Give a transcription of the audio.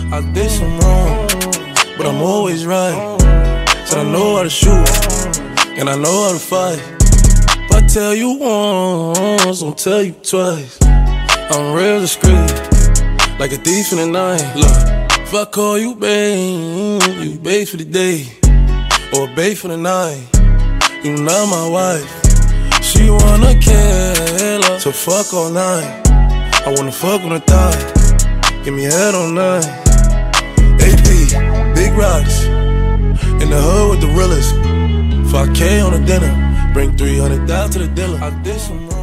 I did some wrong, but I'm always right. Said I know how to shoot, and I know how to fight. If I tell you once, I'll tell you twice. I'm real discreet, like a thief in the night. Look, if I call you babe, you babe for the day, or babe for the night. You not my wife. She wanna kill her, so fuck all night. I wanna fuck on the thigh, give me head all night. AP, big rocks, in the hood with the realest. 5K on the dinner, bring 300 down to the dealer. I did some